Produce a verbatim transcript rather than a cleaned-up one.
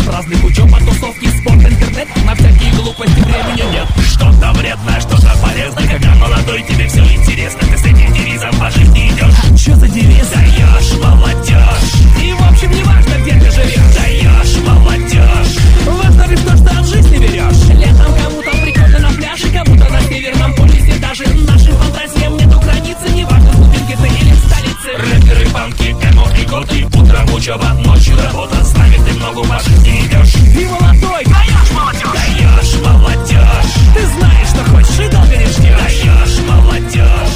праздных, учеба, тусовки, спорт, интернет. На всякие глупости времени нет. Что-то вредное, что-то полезное. Когда молодой, тебе все интересно. Ты с этим девизом по жизни идешь. А чё за девиз? Даешь молодежь. И в общем не важно, где ты живешь. Даешь молодежь. Важно лишь то, что от жизни берешь. Летом кому-то прикольно на пляже, кому-то на Северном полюсе. Даже нашим фантазиям нету границы. Не важно, студентки ты или в столице. Рэперы, панки, эмо и готы. Утром учеба, ночью работа. С нами ты много по жизни идешь. И молодой, даешь молодежь. Даешь молодежь. Ты знаешь, что хочешь и долго не ждешь. Даешь молодежь.